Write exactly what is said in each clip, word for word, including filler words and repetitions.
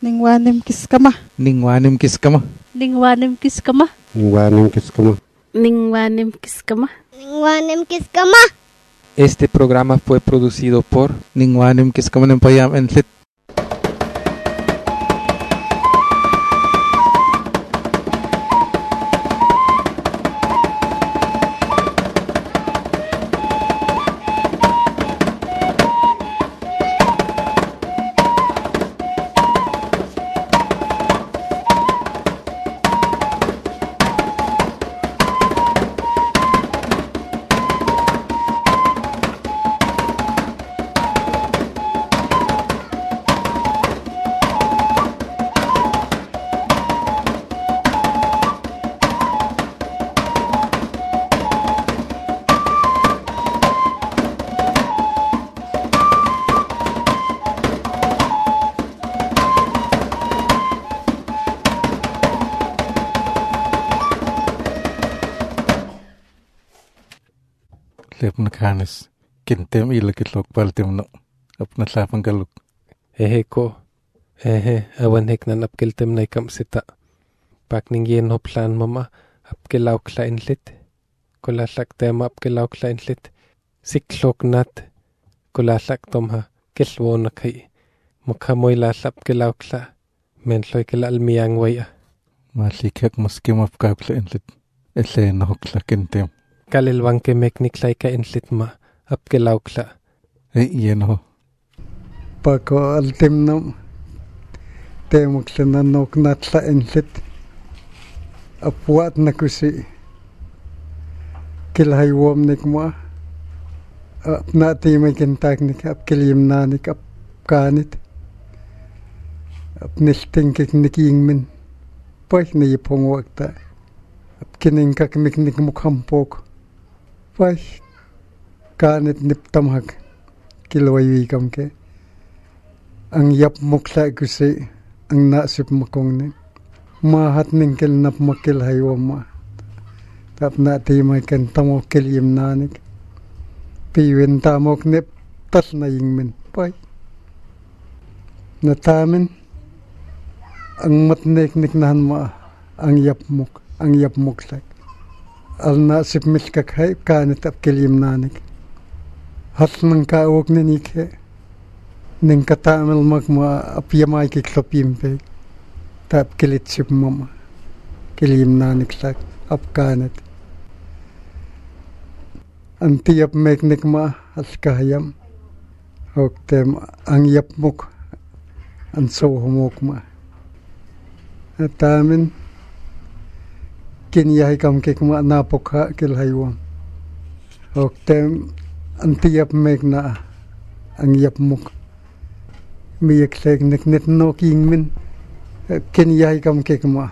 Ningwanim kiskama. Ningwanim kiskama. Ningwanim kiskama. Ningwanim kiskama. Ningwanim kiskama. Ningwanim kiskama. Este programa fue producido por Ningwanim Kiskama Nempayam en Lit. Lepna kanis kintem ilakilok paltemno apna slapangaluk. Ehe ko ehe awan hek nan apkeltem nay kam sita pakning yen ho plan mama apkelaw klein lit kolasak tema apkelaw klein lit siklok nat kolasak tomha kelwona kai mukha moila apkelaw kla men loy kela almiang waya Malikak muskim apka klein lit ele no kla kintem kalilwang ke meknik lay ka inlit ma apkelaw kla e yeno pako altimnam temuklenan nok natla inlit apuat na kusi kilhaywom nikma apnati may kintaknik apkilim nanik apkanit apniltingkik nikingmin pay niyipong wakta apkiningkak miknik mukhampok pay kanit niptamhak kilwayi kamke ang yap mukla kusi ang nasip makongni mahat ningkil nap makil haywama tap nati may kan tamokil yimnanik piwin tamok nip tas na yingmin pay natamin ang matnik niknahan ma ang yap muk ang yap muklak al nasip milkak hay kanit apkil yimnanik hat nang kaawag ninike ning katamil magma apyamay kiklopimpe tap kilit sip mama kilim nanik sak apkanat antiyap meknik ma askahayam hoktem ang yapmuk an sohumok ma atamin kinyahay kam kikma napokha kilhaywam hoktem antiyap mekna ang yapmuk miyak leg nek net no kingmin kinyahay kam kikma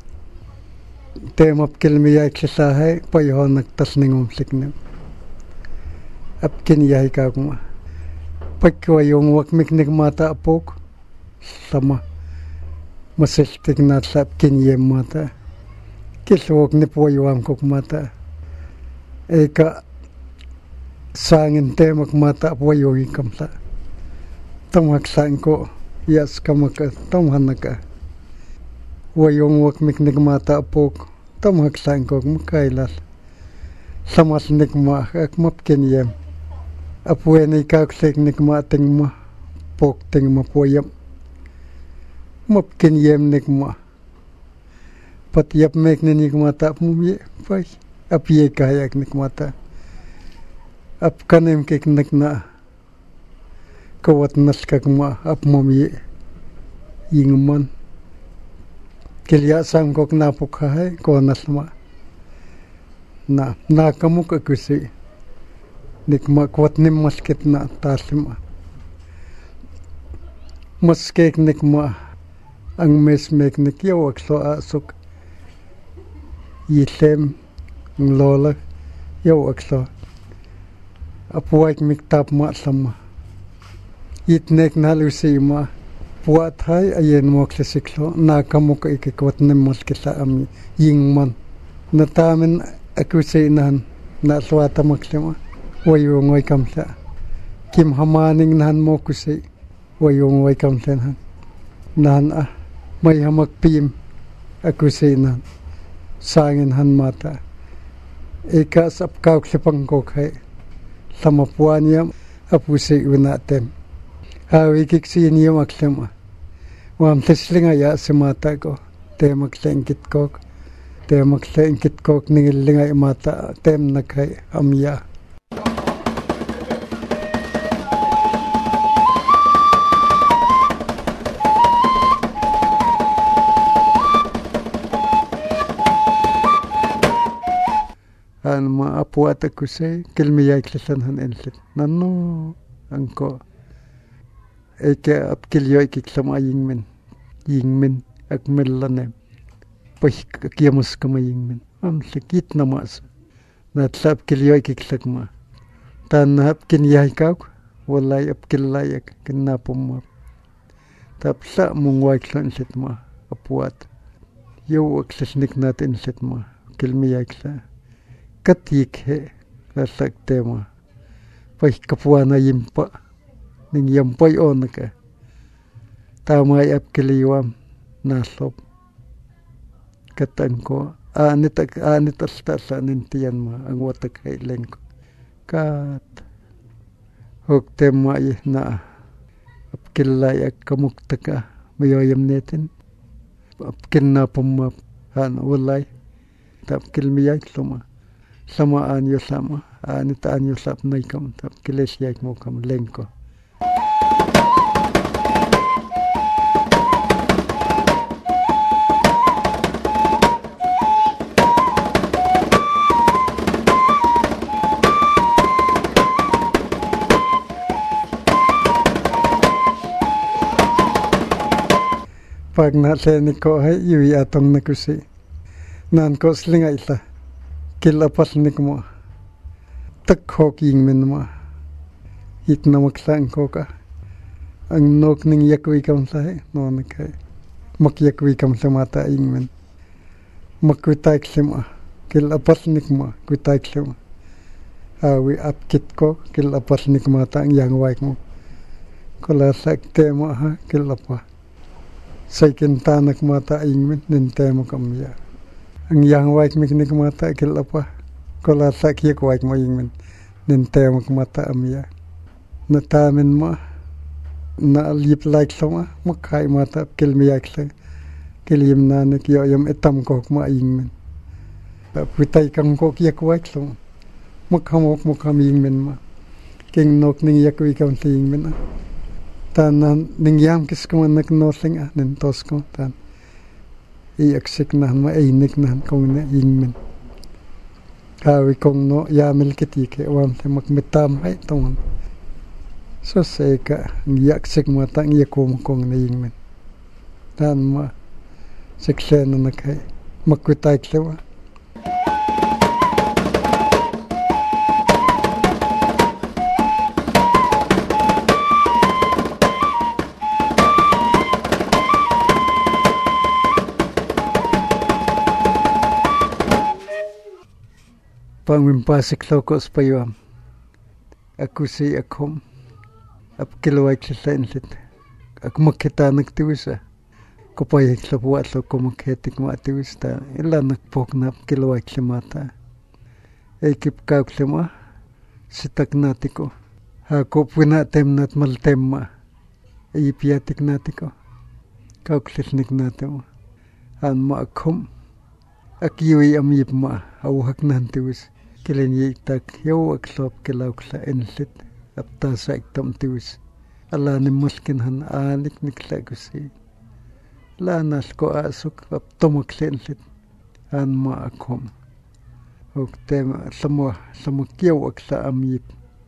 temap kilmiyak sahay payhon naktas ningom siknem ap kinyahay ka kuma pakwa yung wakmik nek mata apok sama masistik na sap kinyem mata kilwok ni poywam kok mata eka sangin temak mata poyogi kamsa tamak sangko yas kamaka tamhanaka wayong wakmik nek mata apok tamak sangko mukailas samas nek ma ak mapkinyem apweni kaksek nek ma ting ma pok ting ma poyam mapkinyem nek ma patyap mek nek mata mumye pai apye kayak nek mata ap kanem kek nek na kawat naskak ma ap mumye yingman kilya sangkok napok hay ko nasma na nakamuk akusi nikma kwat nim masket na tasma maskek nikma ang mesmek nikyaw akso asok yilem lola yaw akso apuwak miktap ma sama itnek nalusi ma puat hay ayen mo klasiklo nakamuk ikikwat nim masket sa ami yingman natamin akusi nan na swata maklima wayong way kamsa kim hamaning nan mo kusi wayong way kamsa nan nan a may hamak pim aku sinan sangin han mata eka sap kauk sepang ko khai sama puanya apusi unatem hawi kiksi ni maklema wam teslinga ya semata ko temak sengkit ko temak sengkit ko ningilinga mata tem nakai amya an ma apuat aku say kilmiya iklisan han enlit nanno angko eke apkilyo ikiklama yingmen yingmen akmelane pah kiamus kama yingmen am sikit namas natlap kilyo ikiklakma tan apkin yahikauk walay apkilayak kinapum tapsa mungway klan litma apuat yo aksesnik natin litma kilmiya ikla katik he lasak tema pah kapuana yimpa ning yampay onaka tamay apkiliwam naslop katangko anit anit alta nintiyan ma ang watak kailen ko kat hok tema na apkilay ak kamuktaka mayoyam netin apkinna pumap han walay tapkilmiyay luma sama anyo sama anit anyo sap naikam tapkilesyak mo kam lengko pag natleni ko hay yui atong nakusi nan ko slinga ita kilapas nik mo takhok yingmen mo itna maksang ko ka ang nok ning yakwi kam sahe no nakai mak yakwi kam samata yingmen makutai ksema kilapas nik mo kutai ksema awi apkit ko kilapas nik mata ang yang waik mo kala sakte mo ha kilapa saikin tanak mata ingmen nente mo kamya ang yang waik miknik mata kilapa kola sakye ko waik mo ingmen nente mo mata amya natamen mo na lip like sama makai mata kilmiyak sa kilim nanak yoyam etam ko ma ingmen putai kang ko yak waik so makhamok mukham ingmen ma king nok ning yak wi kam ingmen tanan ningyam kis ko nak nosing ah nen tos ko tan i aksik na ma ay nik na kong na ingmen kawi kong no yamil kiti ke wam te makmitam ay tong so se ka yaksik mo tang yakum kong na ingmen tan ma siksen na kai makutai klewa pangwimpasik lokos payam aku si akom ap kilaway kisainlit ak makita nagtiwisa kupay klapuat lo kumaketik matiwis ta ila nakpok na kilaway klimata ekip ka klima sitak natiko ako puna tem nat maltem ma ipiatik natiko kauklisnik natimo an ma akom akiwi amyip ma awhak nantiwis kilenyi tak yaw aklop kilaw kla enlit apta sa iktam tiwis ala ni muskin han alik nikla kusi la nas ko asuk aptomak lenlit an ma akom ok tema samo samo kiyaw akla amyip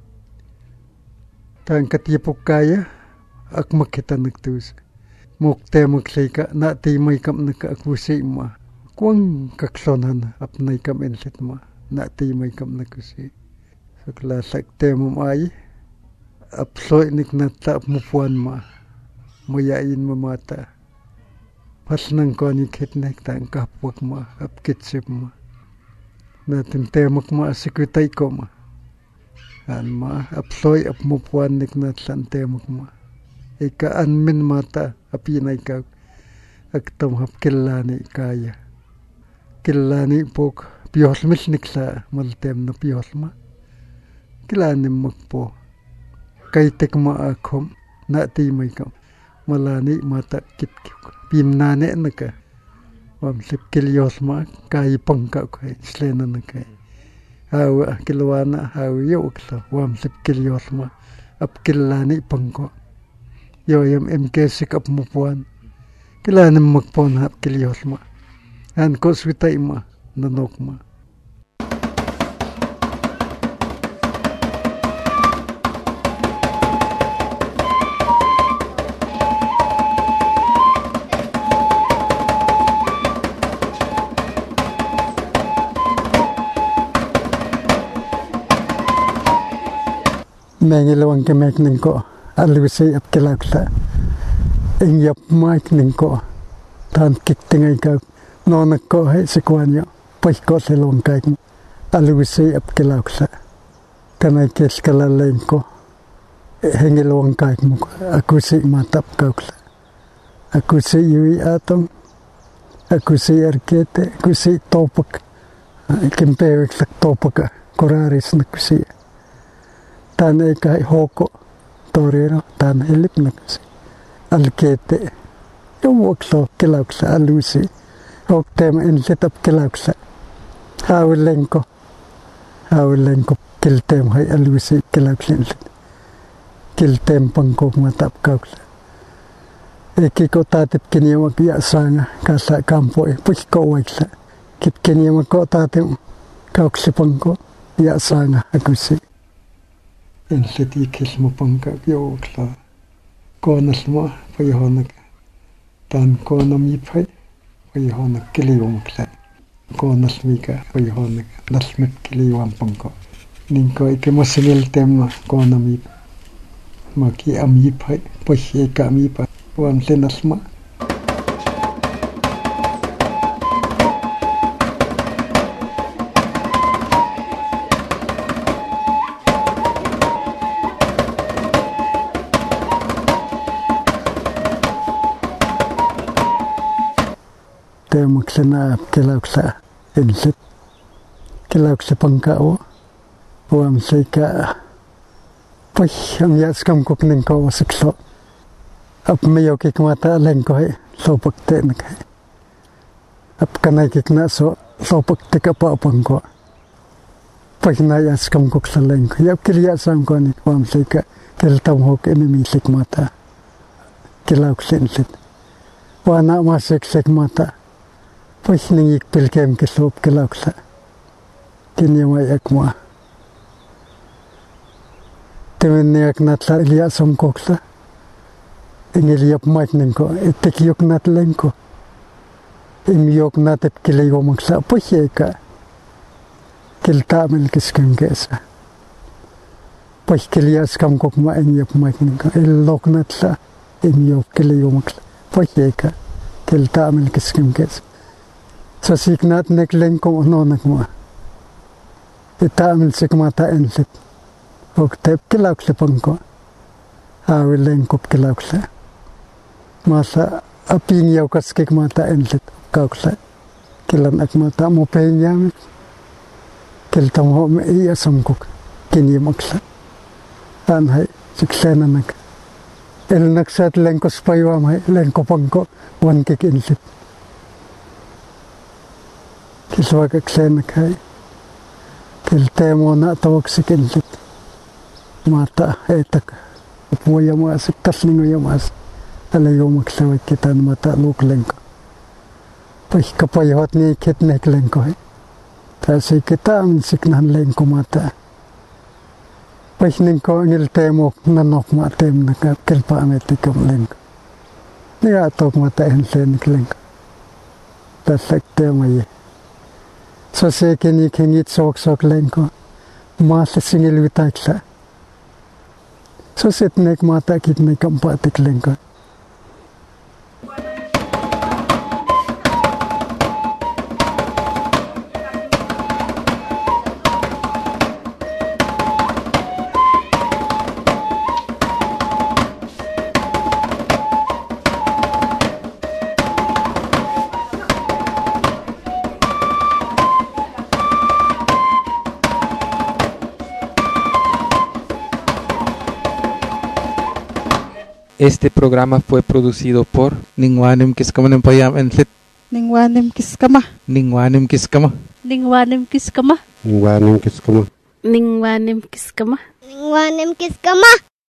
tan katipok kaya ak makita nagtiwis mok temak leka na timay kam naka akusi ma kuang kaksonan apnay kam enlit ma na timay kam nakusi so klasak temum ay apsoy nik nata mupuan ma mayain mo mata pas nang koni kitnek tang kapwak ma apkitsip ma natin temak ma sikutay ko ma an ma apsoy ap mupuan nik natlan temak ma ika anmin mata api na ikaw agtam hap kilani kaya kilani pok piosmis niksa maltem na piosma kilani magpo kaitek ma akom na ti may kam malani mata kitkik pimnane naka wam sip kiliosma kai pangka kai slena naka hawa kilwana hawa yoksa wam sip kiliosma ap kilani pangko yo yam emkesik ap mupuan kilani magpon hap kiliosma an ko switay ma nanok ma mengilawang kemek ningko alusi ap kelaksa ingyap maik ningko tan kik tingay ka nonak ko hai sikwanyo pai ko selong kai alusi ap kelaksa kanay kes kalalain ko hengilawang kai mo aku si matap kauksa aku si yui atong aku si arkete aku si topak kempewek sak topak koraris na kusi tan kai hoko torero tan helip na kasi alkete yung wakso kilaksa alusi ok tema in setap kilaksa hawileng ko hawileng ko kiltem hay alusi kilaksa kiltem pangkok matap kaksa iki ko tatip kiniyawag yasanga kasa kampo eh push ko waksa kit kiniyawag ko tatip kaksa pangko yasanga akusi en seti kismo pangka yo kla konas mo payonak tan konami pai payonak kiliwam kla konas mika payonak nasmet kiliwam pangko ningko ike mosinil tema konami maki ami pai pasye kami pa wam senasma maksana kilaksa insit kilaksa pangkao wam sika pay ang yaskam ko kning ko wasikso ap mayo kikmata leng ko hai so pakte nak hai ap kanay kikna so so pakte ka pa pangko pay na yaskam ko sa leng ko yap kiliya sam ko ni wam sika kiltam hok enemy sikmata kilaksa insit wana masik sikmata Pwes ningik pilkem kisop kilaksa. Kinyamay akma. Timin niyak natla iliya somkoksa. Ingiliyap mat ningko. Itik nat lengko. Imyok natit kiliyo magsa. Pwes yaka. Kiltamil kiskem kesa. Pwes kiliyas kam kokma inyap mat ningko. Ilok natla. Imyok kiliyo magsa. Pwes yaka. Kiltamil kiskem kesa. Sa siknat nek lengkong ononak mo. Itamil sikmata ensit. Og tep kilaksa pangko. Awi lengkop kilaksa. Masa aping yaw kaskik mata ensit. Kaksa. Kilan akmata mo penyamit. Kiltam ho me iya samkok. Kinyimaksa. Anhay siksena nak. El naksat lengkos paywam hay. Lengko pangko. Wan kik ensit. Kiswa kaksena kai kiltemo na tawag sikinsit mata etak upuya mas tas ningo yamas alayo magsawat kita mata lukleng ko pay kapayot ni kitnek leng ko kasi kita ang siknan leng ko mata pay ningko ngiltemo nanok matem nakakilpa ametikam leng ko niya atok mata ensenik leng ko tasak tema ye so se kini kengit sok sok lengko mas singil witaksa so set nek mata kit nek kampatik lengko Este programa fue producido por Ningwanim Kiskaman Payam Entlit. Ningwanim Kiskama. Ningwanim Kiskama. Ningwanim kiskama. Ningwanim Kiskama. Ningwanim kiskama. Ningwanim Kiskama.